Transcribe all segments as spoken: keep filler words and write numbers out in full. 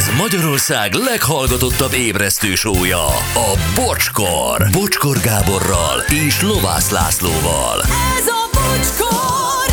Ez Magyarország leghallgatottabb ébresztő show-ja, a Bocskor. Bocskor Gáborral és Lovász Lászlóval. Ez a Bocskor!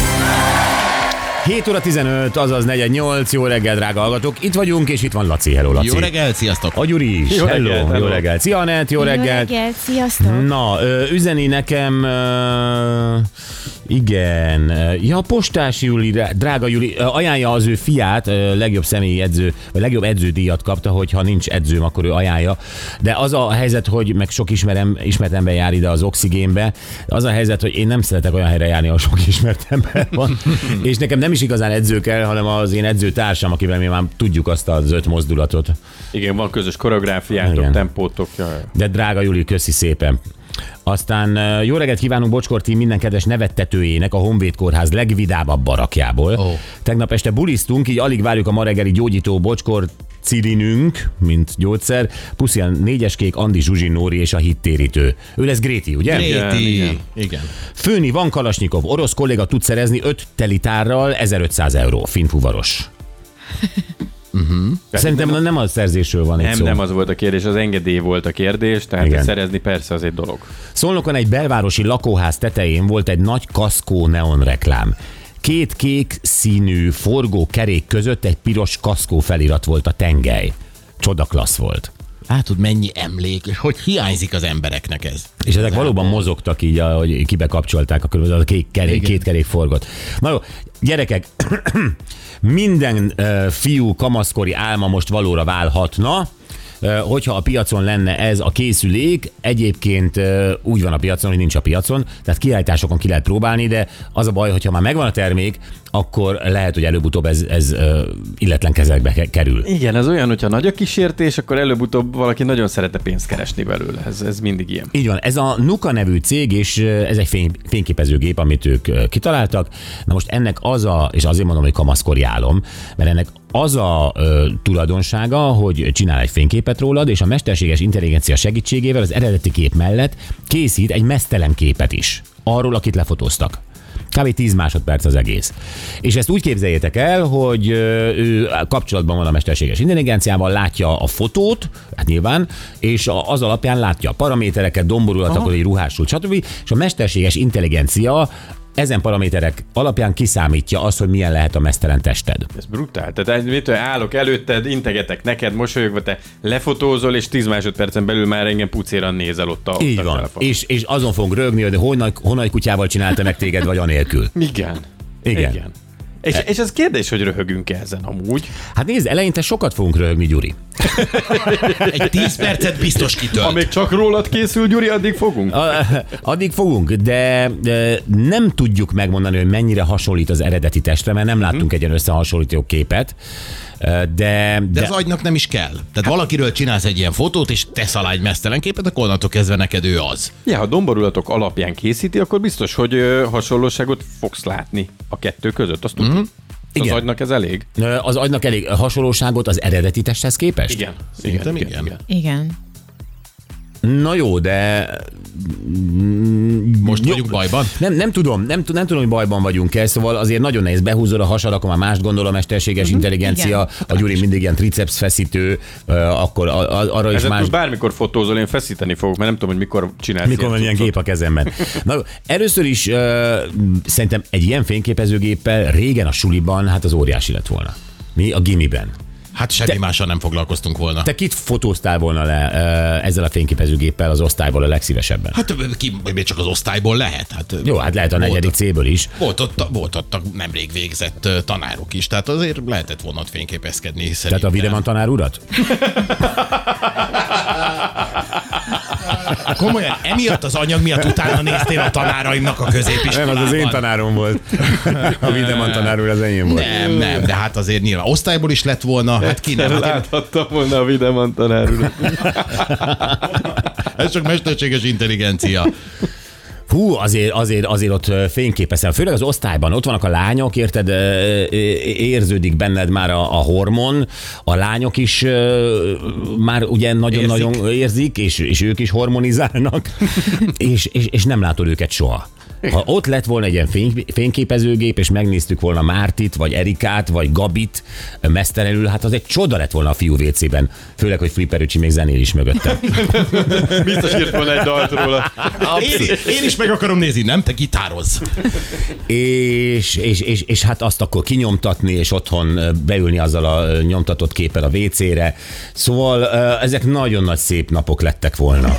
hét óra tizenöt, azaz negyven nyolc. Jó reggel, drága hallgatók. Itt vagyunk, és itt van Laci. Hello, Laci. Jó reggel, sziasztok. A Gyuri is. Jó Hello, reggelt, jó hello. reggel. Szia, Anett, jó reggel. Jó reggel, sziasztok. Na, ö, üzeni nekem, ö, igen, ja, Postás Júli, drága Júli, ajánlja az ő fiát, ö, legjobb személyi edző, vagy legjobb edződíjat kapta, hogyha nincs edzőm, akkor ő ajánlja. De az a helyzet, hogy meg sok ismerem, ismert ember jár ide az Oxigénbe, az a helyzet, hogy én nem szeretek olyan helyre járni, ahol sok ismert ember van, és nekem nem is igazán edző kell, hanem az én edzőtársam, akivel mi már tudjuk azt az öt mozdulatot. Igen, van közös koreográfiátok, Igen. tempótok. Jaj. De drága Júli, köszi szépen. Aztán jó reggelt kívánunk Bocskor team minden kedves nevettetőjének a Honvéd Kórház legvidámabb barakjából. Oh. Tegnap este bulisztunk, így alig várjuk a ma reggeli gyógyító Bocskor cilinünk, mint gyógyszer. Puszi a négyeskék, Andi, Zsuzsi, Nóri és a hittérítő. Ő lesz Gréti, ugye? Gréti. igen. Igen. Főni van Kalasnyikov, orosz kolléga tud szerezni öt telitárral ezerötszáz euró, finfuvaros. Uh-huh. Szerintem nem a szerzésről van itt Nem, szó. nem az volt a kérdés, az engedély volt a kérdés, tehát Igen. szerezni persze az egy dolog. Szolnokon egy belvárosi lakóház tetején volt egy nagy kaszkó neon reklám. Két kék színű forgó kerék között egy piros kaszkó felirat volt a tengely. Csodaklassz volt. Látod, mennyi emlék, és hogy hiányzik az embereknek ez. És ezek valóban mozogtak így, hogy kibe kapcsolták a körülbelül a két kerék, két kerék forgott. Na jó, gyerekek, minden uh, fiú kamaszkori álma most valóra válhatna, uh, hogyha a piacon lenne ez a készülék. Egyébként uh, úgy van a piacon, hogy nincs a piacon, tehát kiállításokon ki lehet próbálni, de az a baj, hogyha már megvan a termék, akkor lehet, hogy előbb-utóbb ez, ez uh, illetlen kezekbe ke- kerül. Igen, ez olyan, hogyha nagy a kísértés, akkor előbb-utóbb valaki nagyon szeretne pénzt keresni belőle. Ez, ez mindig ilyen. Így van, ez a Nuka nevű cég, és ez egy fény, fényképezőgép, amit ők kitaláltak. Na most ennek az a, és azért mondom, hogy kamaszkori álom, mert ennek az a ö, tulajdonsága, hogy csinál egy fényképet rólad, és a mesterséges intelligencia segítségével az eredeti kép mellett készít egy meztelen képet is. Arról, akit lefotóztak. Kb. tíz másodperc az egész. És ezt úgy képzeljétek el, hogy ő kapcsolatban van a mesterséges intelligenciával, látja a fotót, hát nyilván, és az alapján látja a paramétereket, domborulatokat, egy ruhásult, stb. És a mesterséges intelligencia ezen paraméterek alapján kiszámítja azt, hogy milyen lehet a meztelen tested. Ez brutál. Tehát mit tudom, állok előtted, integetek neked, mosolyogva, te lefotózol, és tíz másodpercen belül már engem pucéran nézel ott a Így ott a van. telefon. És, és azon fogunk rögni, hogy honnan, honnan kutyával csinálta meg téged, vagy anélkül. Igen. Igen. Igen. És, és ez kérdés, hogy röhögünk ezen amúgy. Hát nézd, eleinte sokat fogunk röhögni, Gyuri. Egy tíz percet biztos kitölt. Amíg csak rólad készül, Gyuri, addig fogunk. A, addig fogunk, de, de nem tudjuk megmondani, hogy mennyire hasonlít az eredeti testre, mert nem láttunk egy ilyen összehasonlító képet. De, De de az agynak nem is kell. Tehát valakiről csinálsz egy ilyen fotót, és tesz alá egy meztelen képet, akkor onnantól kezdve neked ő az. Ja, ha domborulatok alapján készíti, akkor biztos, hogy ö, hasonlóságot fogsz látni a kettő között. Azt tudod? Mm-hmm. Az Igen. agynak ez elég? az agynak elég hasonlóságot az eredeti testhez képest? Igen. Szerintem igen. Igen. Na jó, de... Most Jó. vagyunk bajban. Nem, nem tudom, nem, tud- nem tudom, hogy bajban vagyunk-e, szóval azért nagyon nehéz, behúzod a hasad, akkor már mást gondol a mesterséges Mhm. intelligencia, a Gyuri mindig ilyen triceps feszítő, akkor a, a, arra is Ezen más... más... bármikor fotózol, én feszíteni fogok, mert nem tudom, hogy mikor csinálsz. Mikor van ilyen cuccot. gép a kezemben. Na, először is uh, szerintem egy ilyen fényképezőgéppel régen a suliban, hát az óriási lett volna. Mi? A gimiben. Hát semmi Te- mással nem foglalkoztunk volna. Te kit fotóztál volna le uh, ezzel a fényképezőgéppel az osztályból a legszívesebben? Hát ki, még csak az osztályból lehet. Hát, Jó, hát lehet a negyedik C-ből is. Volt ott, volt ott a nemrég végzett ö, tanárok is, tehát azért lehetett volna ott fényképezkedni. Tehát szerintem. a Videman tanár urat? Komolyan, emiatt az anyag miatt utána néztél a tanáraimnak a középiskolában? Nem, az az én tanárom volt. A Videman tanár úr az enyém volt. Nem, nem, de hát azért nyilván osztályból is lett volna, hát ki nem. Hát én- Láthattam volna a Videman tanár urat. ez csak mesterséges intelligencia. Hú, azért, azért, azért ott fényképezem. Főleg az osztályban, ott vannak a lányok, érted, érződik benned már a, a hormon, a lányok is már ugye nagyon-nagyon érzik, érzik és, és ők is hormonizálnak, és, és, és nem látod őket soha. Ha ott lett volna egy ilyen fény, fényképezőgép, és megnéztük volna Mártit, vagy Erikát, vagy Gabit mesztelenül, hát az egy csoda lett volna a fiú vécében. Főleg, hogy Flipper öcsi még zenél is mögöttem. Biztos írt volna egy dalt róla. Én, én is meg akarom nézni, nem? Te gitározz. és, és, és, és hát azt akkor kinyomtatni, és otthon beülni azzal a nyomtatott képpel a vécére. Szóval ezek nagyon nagy szép napok lettek volna.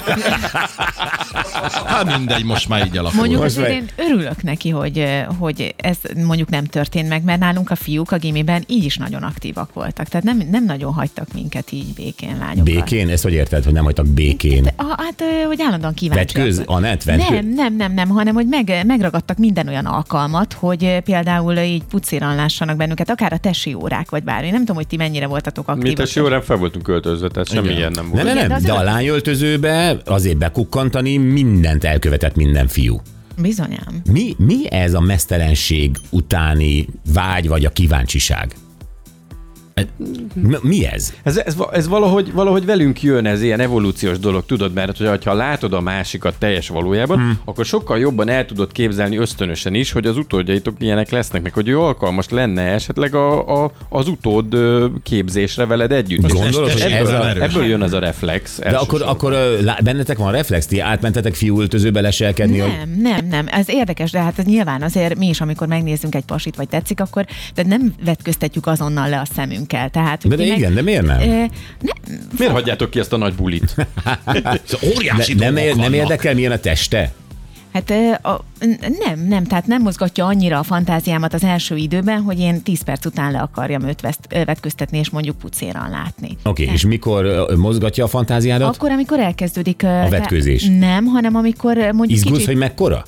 Hát mindegy, most már így alakul. Mondjuk Most azért meg- én örülök neki, hogy, hogy ez mondjuk nem történt meg, mert nálunk a fiúk a gimiben így is nagyon aktívak voltak. Tehát nem, nem nagyon hagytak minket így békén, lányokat. Békén? Ezt hogy érted, hogy nem hagytak békén? Ah, hát, ö, hogy állandóan kíváncsiak. Vetkőz, Anett, vetkőz? Nem, nem, nem, nem, hanem hogy meg, megragadtak minden olyan alkalmat, hogy ö, például így pucéran lássanak bennünket, akár a tesi órák, vagy bármi. Nem tudom, hogy ti mennyire voltatok aktívak. Mi tesi órán fel voltunk költözve, tehát semmi Igen. ilyen nem Ne, volt. ne, Igen, de nem, azért de a az- lányöltözőbe azért bekukkantani mindent elkövetett minden fiú. Bizonyám. Mi, mi ez a mesztelenség utáni vágy, vagy a kíváncsiság? M- Mi ez? Ez, ez, ez valahogy, valahogy velünk jön, ez ilyen evolúciós dolog, tudod, mert hogyha látod a másikat teljes valójában, hmm. akkor sokkal jobban el tudod képzelni ösztönösen is, hogy az utódjaitok ilyenek lesznek, meg hogy ő alkalmas lenne esetleg a, a, az utód ö, képzésre veled együtt. Most És gondolod, hogy ebből, ez a- ebből jön az a reflex. De akkor, akkor ö, lá- bennetek van reflex, ti átmentetek fiúöltözőbe leselkedni, hogy Nem, nem, nem. Ez érdekes, de hát nyilván azért mi is, amikor megnézzünk egy pasit, vagy tetszik, akkor de nem vetköztetjük azonnal le a szemünkkel. Tehát, hogy De, de kinek- igen, de miért nem? Ö, nem, Miért hagyjátok ki ezt a nagy bulit? Szóval óriási Ne, nem, dolgok ér, nem vannak. érdekel, milyen a teste? Hát ö, a, nem, nem, tehát nem mozgatja annyira a fantáziámat az első időben, hogy én tíz perc után le akarjam őt veszt, ö, vetköztetni, és mondjuk pucéran látni. Oké, okay, és mikor ö, mozgatja a fantáziádat? Akkor, amikor elkezdődik... ö, A vetkőzés. te- Nem, hanem amikor ö, mondjuk Izgulsz, kicsit... hogy mekkora?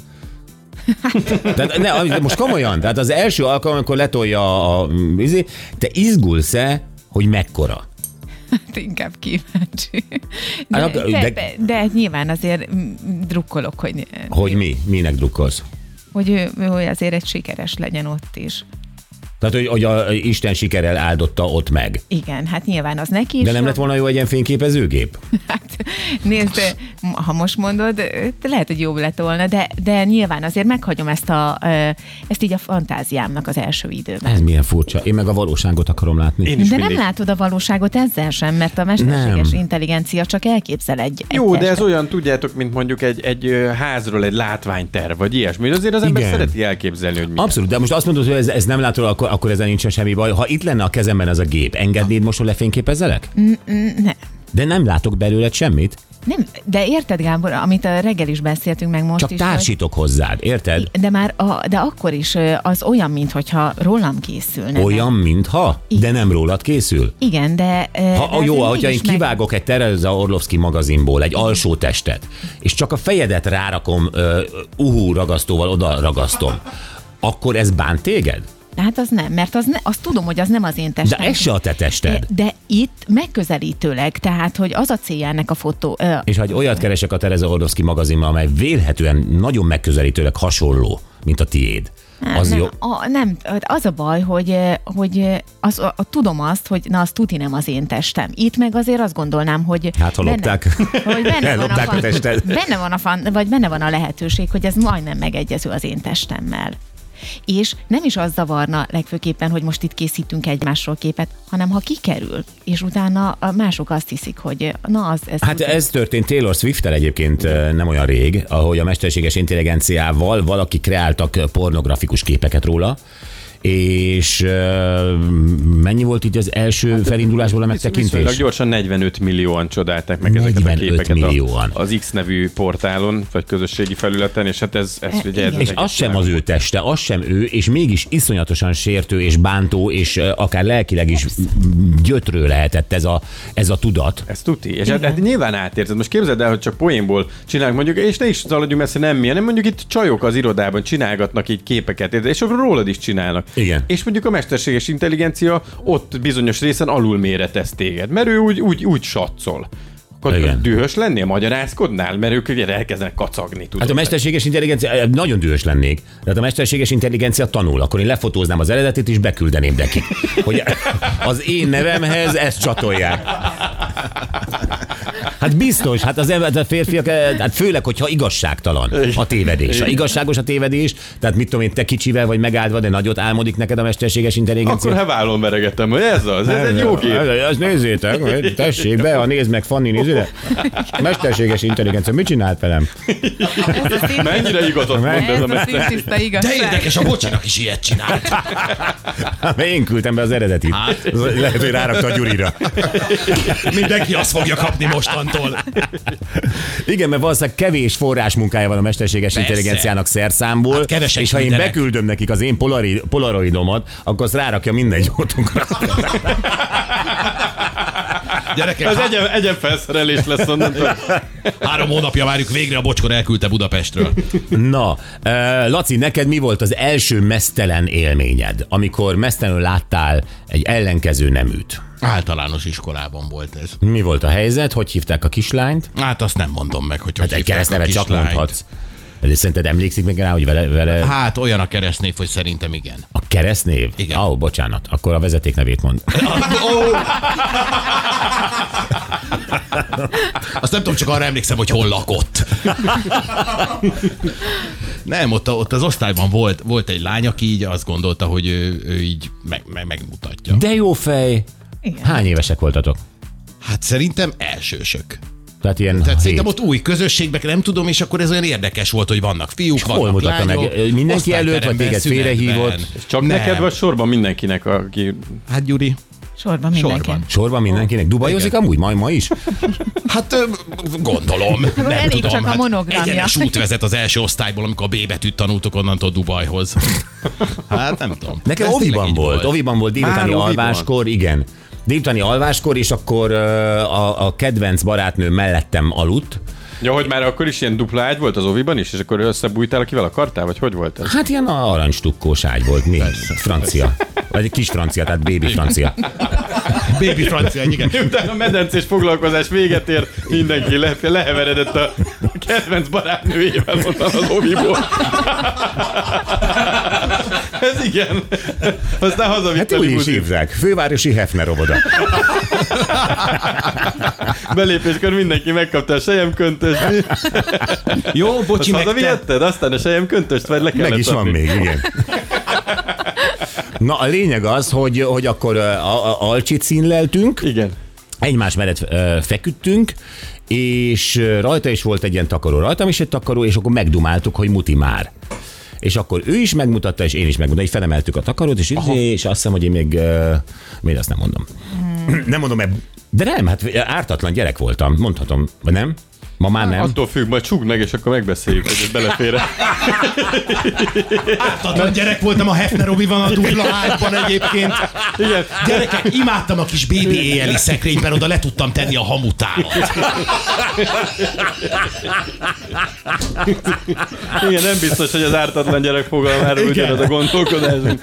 Tehát, ne, most komolyan, tehát az első alkalom, amikor letolja a, a izé, te izgulsz-e, hogy mekkora? Hát inkább kíváncsi. De, Hát, de, de- de, de nyilván azért mm, drukkolok, hogy, Hogy mi? Minek drukkolsz? hogy ő, ő azért egy sikeres legyen ott is. Tehát, hogy, hogy a Isten sikerrel áldotta ott meg. Igen, hát nyilván az neki is. De nem jó. lett volna jó egy ilyen fényképezőgép? Hát nézd, ha most mondod, lehet, hogy jobb lett volna, de, de nyilván azért meghagyom ezt, a, ezt így a fantáziámnak az első időben. Ez milyen furcsa. Én meg a valóságot akarom látni. Én is De mindig. nem látod a valóságot ezzel sem, mert a mesterséges Nem. intelligencia csak elképzel egy, egy Jó, de ez testet. olyan, tudjátok, mint mondjuk egy, egy ö, házról egy látványterv, vagy ilyesmi. Azért az ember Igen. szereti elképzelni, hogy mi. Abszolút, de most azt mondod, hogy ez, ez nem látod, akkor, akkor ezzel nincsen semmi baj. Ha itt lenne a kezemben ez a gép, engednéd most, hogy lefényképezzelek? Ne. De nem látok belőled semmit, Nem, de érted, Gábor, amit a reggel is beszéltünk meg most csak is, társítok hozzád, érted? hogy, de már a, de akkor is ö, az olyan, mintha rólam készülne. Olyan, mintha, de nem rólad készül. Igen, de... ö, Ha, de jó, azért hogyha én mégis meg- kivágok egy Tereza Orlovszki magazinból egy alsó testet, és csak a fejedet rárakom uh, uhú ragasztóval, oda ragasztom, akkor ez bánt téged? Hát az nem, mert az ne, azt tudom, hogy az nem az én De testem. ez se a te tested. De, de itt megközelítőleg, tehát, hogy az a célja ennek a fotó... Ö, És ha egy olyat keresek a Tereza Orlovszki magazinban, amely vélhetően nagyon megközelítőleg hasonló, mint a tiéd, az nem, jó. A, nem, az a baj, hogy, hogy az, a, a, tudom azt, hogy na, az tuti nem az én testem. Itt meg azért azt gondolnám, hogy... Hát, ha lopták. Benne, hogy benne van, a Ellopták a fan, tested. benne van a fan, vagy benne van a lehetőség, hogy ez majdnem megegyező az én testemmel. És nem is az zavarna legfőképpen, hogy most itt készítünk egymásról képet, hanem ha kikerül, és utána a mások azt hiszik, hogy na az... Ez Hát ez történt Taylor Swift-tel egyébként eh, nem olyan rég, ahogy a mesterséges intelligenciával valaki kreáltak pornografikus képeket róla, és uh, mennyi volt így az első felindulásból a Viszonylag megtekintés? gyorsan negyvenöt millióan csodálták meg ezeket a negyvenöt képeket millióan. A, az X nevű portálon, vagy közösségi felületen, és hát ez, ez ugye... Ez És az sem az ő teste, az sem ő, és mégis iszonyatosan sértő és bántó, és uh, akár lelkileg is gyötrő lehetett ez a, ez a tudat. Ez tuti. És hát, hát nyilván átérzed. Most képzeld el, hogy csak poénból csinálunk mondjuk, és ne is szaladjunk messze, nem mi, hanem mondjuk itt csajok az irodában csinálgatnak így képeket, érted? És akkor rólad is csinálnak. Igen. És mondjuk a mesterséges intelligencia ott bizonyos részen alulméretez téged, mert ő úgy, úgy, úgy satszol. Akkor Igen. dühös lennél, magyarázkodnál, mert ők ugye elkezdenek kacagni, tudod. Hát a mesterséges intelligencia, nagyon dühös lennék, de hát a mesterséges intelligencia tanul, akkor én lefotóznám az eredetit és beküldeném nekik, hogy az én nevemhez ezt csatolják. Hát biztos, hát az ember, a férfiak, hát főleg, hogyha igazságtalan a tévedés. Ha igazságos a tévedés, tehát mit tudom én, te kicsivel vagy megáldva, de nagyot álmodik neked a mesterséges intelligencia. Akkor hevállon veregetem, hogy ez az, ez egy jó kép. Ezt nézzétek, tessék be, ha nézd meg, Fanni, nézd ide. Mesterséges intelligencia, mit csinált velem? Mennyire igazat mond ez a Ez mester. a tiszta igazság. De érdekes, a bocsinak is ilyet csinált. Én küldtem be az eredetit. Hát. Lehet, hogy rárakta a Gyurira. Mindenki azt fogja kapni mostantól. Igen, mert valószínűleg kevés forrás munkája van a mesterséges Persze. intelligenciának szerszámból, Hát kevesek és ha én küldenek. beküldöm nekik az én polari, polaroidomat, akkor azt rárakja mindegy otunkra. Gyerekek, Ez há- egyen, egyen felszerelés lesz onnantól. három hónapja várjuk, végre a Bocskor elküldte Budapestről. Na, uh, Laci, neked mi volt az első meztelen élményed, amikor meztelenül láttál egy ellenkező neműt? Általános iskolában volt ez. Mi volt a helyzet? Hogy hívták a kislányt? Hát azt nem mondom meg, hogy Hát hogy egy hívták a keresztnevet csak kislányt. mondhatsz. De szerinted emlékszik még rá, hogy vele... vele... Hát olyan a keresztnév, hogy szerintem igen. A keresztnév? Igen. Ó, oh, bocsánat, akkor a vezetéknevét mond. Azt nem tudom, csak arra emlékszem, hogy hol lakott. Nem, ott, ott az osztályban volt, volt egy lány, aki így azt gondolta, hogy ő, ő így meg, meg, megmutatja. De jó fej! Igen. Hány évesek voltatok? Hát szerintem elsősök. Tehát ilyen Tehát hét. szerintem ott új közösségben nem tudom, és akkor ez olyan érdekes volt, hogy vannak fiúk, hol vannak mutatta meg? lányok. Mindenki előtt, vagy osztályteremben, téged szünetben. félrehívott? Csak Nem. neked, vagy sorban mindenkinek, aki... Hát Gyuri, Sorban mindenki. sorban. Sorban mindenkinek? Dubajozik Igen. amúgy? Ma, ma is? Hát ö, gondolom. Nem elég tudom, csak a hát monogramja. egyenes út vezet az első osztályból, amikor a B betűt tanultok onnantól Dubajhoz. Hát nem tudom. Nekem Ez tényleg oviban így volt. Oviban volt délutáni Már oviban? alváskor, igen. Délutáni alváskor, és akkor ö, a, a kedvenc barátnő mellettem aludt. Ja, hogy már akkor is ilyen dupla ágy volt az oviban is, és akkor összebújtál, akivel akartál, vagy hogy volt ez? Hát ilyen aranystukkós ágy volt, mi? Francia. Vagy egy kis francia, tehát baby francia. Baby francia, igen. Utána a medencés foglalkozás véget ért, mindenki le, leheveredett a kedvenc barátnőjével onnan az oviból. Ez igen. Aztán Hát hazavitteli úgy is buzi. hívják. Fővárosi Hefner óvoda. Belépéskor mindenki megkapta a selyemköntöst. Jó, Azt bocsi, meg te. hazavihetted? Aztán a selyemköntöst vagy le kellett Meg is van adni. még, igen. Na, a lényeg az, hogy, hogy akkor ö, a, a, alcsit színleltünk, Igen. egymás mellett ö, feküdtünk, és ö, rajta is volt egy ilyen takaró, rajtam is egy takaró, és akkor megdumáltuk, hogy muti már. És akkor ő is megmutatta, és én is megmutatta, és felemeltük a takarót, és, és azt hiszem, hogy én még, uh, még azt nem mondom. Hmm. Nem mondom, mert, de nem, hát ártatlan gyerek voltam, mondhatom, vagy nem? Ma már nem. Attól függ, majd csukd meg, és akkor megbeszéljük, hogy ez belefér. Ártatlan gyerek voltam, a Hefner oviban a dupla ágyban egyébként. Igen. Gyerekek, imádtam a kis bébi éjjeli szekrényben, oda le tudtam tenni a hamutálat. Igen, nem biztos, hogy az ártatlan gyerek fogalmáról ugyanaz a gondolkodásunk.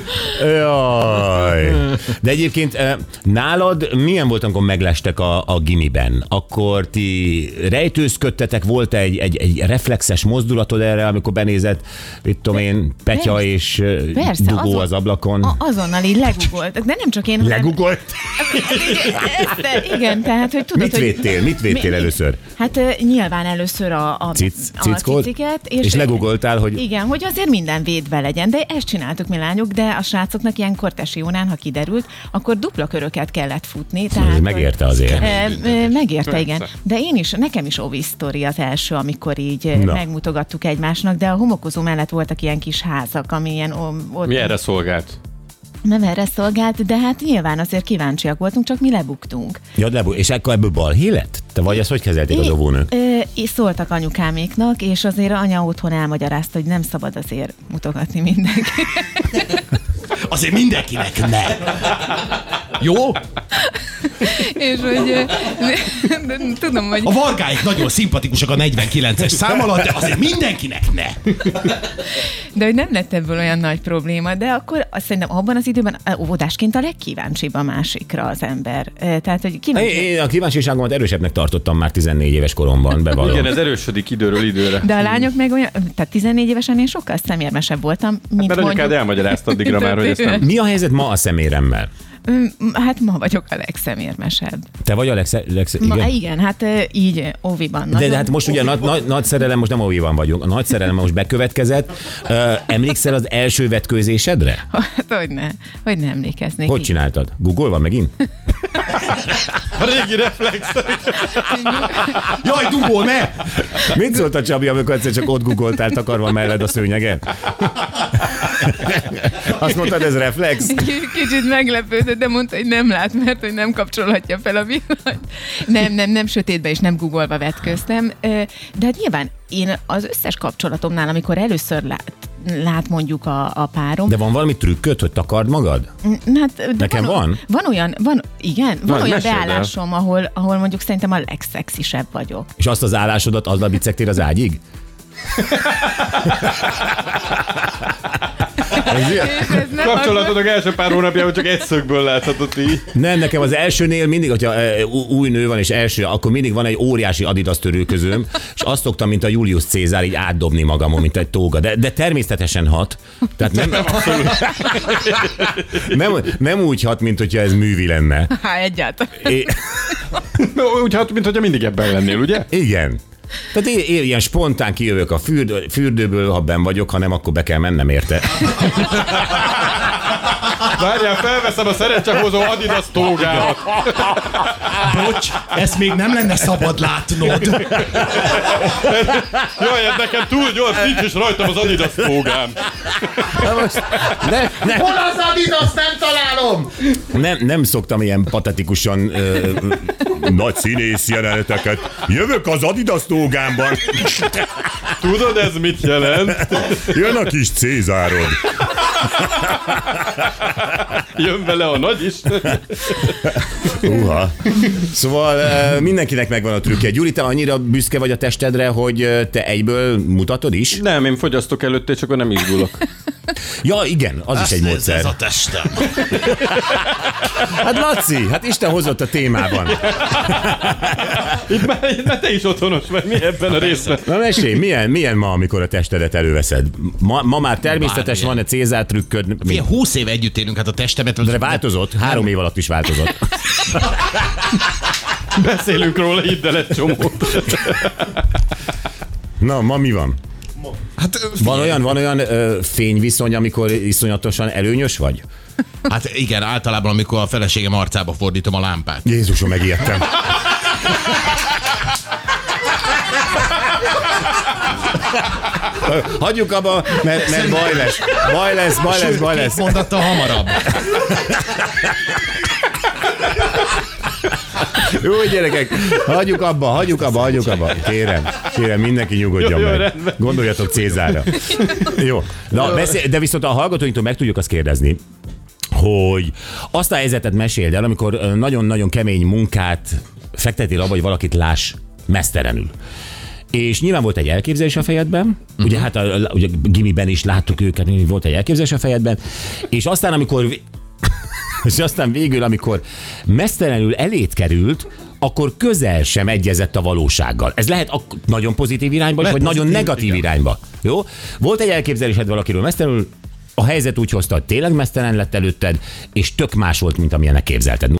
Jaj. De egyébként eh, nálad milyen volt, amikor meglestek a, a gimiben? Akkor ti rejtőzködtetek, volt egy, egy, egy reflexes mozdulatod erre, amikor benézett, mit tudom én, Petya Persze. és eh, Persze, dugó azon- az ablakon? A, azonnal így legugoltak, de nem csak én, hanem... Legugolt? Ezt, igen, tehát, hogy tudod, Mit hogy... védtél? Mit védtél Mi- először? Hát ö, nyilván először a, a, Cic, a cickót? ciciket. És legugoltál, hogy... Igen, hogy azért minden védve legyen, de ezt csináltuk mi lányok, de a srácoknak ilyenkor Tesiónán, ha kiderült, akkor dupla köröket kellett futni. Tehát, Ez megérte azért. Ö, ö, Megérte, igen. Persze. De én is, nekem is ovi sztori az első, amikor így ö, Na. megmutogattuk egymásnak, de a homokozó mellett voltak ilyen kis házak, ami ilyen... O, ott, Mi erre szolgált? Nem erre szolgált, de hát nyilván azért kíváncsiak voltunk, csak mi lebuktunk. Ja, lebu- és akkor ebből balhé lett? Te vagy ezt hogy kezelték az óvónők? Ö, és szóltak anyukáméknak, és azért anya otthon elmagyarázta, hogy nem szabad azért mutogatni mindenki. Azért mindenkinek ne. Jó? és hogy ö, de, de, tudom, hogy... A vargáik nagyon szimpatikusak a negyvenkilences szám alatt, de azért mindenkinek ne. De hogy nem lett ebből olyan nagy probléma, de akkor azt szerintem abban az időben ö, óvodásként a legkíváncsibb a másikra az ember. Ö, Tehát, hogy kíváncsi... Én a kíváncsiságomat erősebbnek tartottam már tizennégy éves koromban, bevallom. Igen, ez erősödik időről időre. De a lányok meg olyan, tehát tizennégy évesen én sokkal szemérmesebb voltam, mint Mert anyukád mondjuk... elmagyarázta addigra már, hogy ezt nem... Mi a helyzet ma a szeméremmel? Ö, Hát ma vagyok a legszemérmesebb. Te vagy a legsz... legsz... Ma, igen? igen, hát ö, így óviban. De, nagyon- de hát most ugye nagy, nagy, nagy szerelem, most nem óviban vagyunk, a nagy szerelem most bekövetkezett. Ö, emlékszel az első vetkőzésedre? Hát hogy ne, hogy ne emlékeznék. Hogy így. csináltad? Googolva megint? A régi reflex. Jaj, dugó, ne! Mit szólt a Csabi, amikor egyszer csak ott googoltál takarva melled a szőnyegen? Azt mondtad, ez reflex? Kicsit meglepődött, de mondta, hogy nem lát, mert hogy nem kapcsolhatja fel a villanyt. Nem, nem, nem sötétbe és nem googolva vetköztem. Ö, De hát nyilván én az összes kapcsolatomnál, amikor először lát, lát mondjuk a, a párom. De van valami trükköd, hogy takard magad? Hát, de Nekem van? Van olyan, van, igen, van Na, olyan meséld el. beállásom, ahol, ahol mondjuk szerintem a legszexisebb vagyok. És azt az állásodat azzal bicegtél az ágyig? Ez ilyen? És ez nem Kapcsolatodok első pár hónapjában csak egy szögből láthatott így. Nem, nekem az elsőnél mindig, hogyha e, új nő van és első, akkor mindig van egy óriási Adidas törőközőm, és azt szoktam, mint a Julius Cézár, így átdobni magamon, mint egy tóga. De, de természetesen hat. Tehát nem, nem, nem úgy hat, mint hogyha ez művi lenne. Há, egyáltalán. É, Úgy hát, mint hogyha mindig ebben lennél, ugye? igen. Tehát én, én ilyen spontán kijövök a fürdő, fürdőből, ha benn vagyok, ha nem, akkor be kell mennem érte. Várjál, felveszem a szerencsehozó Adidas tógámat. Bocs, ezt még nem lenne szabad látnod. Jaj, ez nekem túl gyors, nincs is rajtam az Adidas tógám. Ne, ne, Hol az Adidas, nem találom! nem, nem szoktam ilyen patetikusan ö, nagy színész jeleneteket. Jövök az Adidas tógámban. Tudod, ez mit jelent? Jön a kis Cézárod. Jön vele a nagy is. Uha. Szóval ö, mindenkinek megvan a trükkje. Gyuri, te annyira büszke vagy a testedre, hogy ö, te egyből mutatod is? Nem, én fogyasztok előtte, csak akkor nem izgulok. Ja, igen, az is egy módszer. Ez a testem. Hát Laci, hát Isten hozott a témában. Itt már, itt már te is otthonos vagy, mi ebben a részben? Na mesélj, milyen, milyen ma, amikor a testedet előveszed? Ma, ma már természetes, Bármilyen. van egy Cézár trükköd, Ilyen mint, húsz éve együtt élünk, hát a testemet... de változott, három év alatt is változott. Beszélünk róla, hidd el egy csomót. Na, ma mi van? Hát, ö, Van figyelj, olyan, van olyan ö, fényviszony, amikor iszonyatosan előnyös vagy? Hát igen, általában, amikor a feleségem arcába fordítom a lámpát. Jézusom, megijedtem. Hagyjuk abba, mert, mert baj lesz. Baj lesz, baj lesz, baj Két lesz. mondattal hamarabb. Jó, gyerekek, hagyjuk abba, hagyjuk abba, hagyjuk abba. Kérem, kérem, mindenki nyugodjon Jó, jó, meg. rendben. Gondoljatok Cézárra. Jó, na, beszél, de viszont a hallgatóinktól meg tudjuk azt kérdezni, hogy azt a helyzetet meséld el, amikor ö, nagyon-nagyon kemény munkát fektetél abba, hogy valakit láss mesztelenül. És nyilván volt egy elképzelés a fejedben, uh-huh. ugye hát a, a, ugye gimiben is láttuk őket, volt egy elképzelés a fejedben, és aztán amikor és aztán végül, amikor mesztelenül elét került, akkor közel sem egyezett a valósággal. Ez lehet ak- nagyon pozitív irányba, Lehet vagy nagyon pozitív, negatív igen. irányba. Jó? Volt egy elképzelésed valakiről mesztelenül, a helyzet úgy hozta, hogy tényleg mesztelen lett előtted, és tök más volt, mint amilyenek képzelted.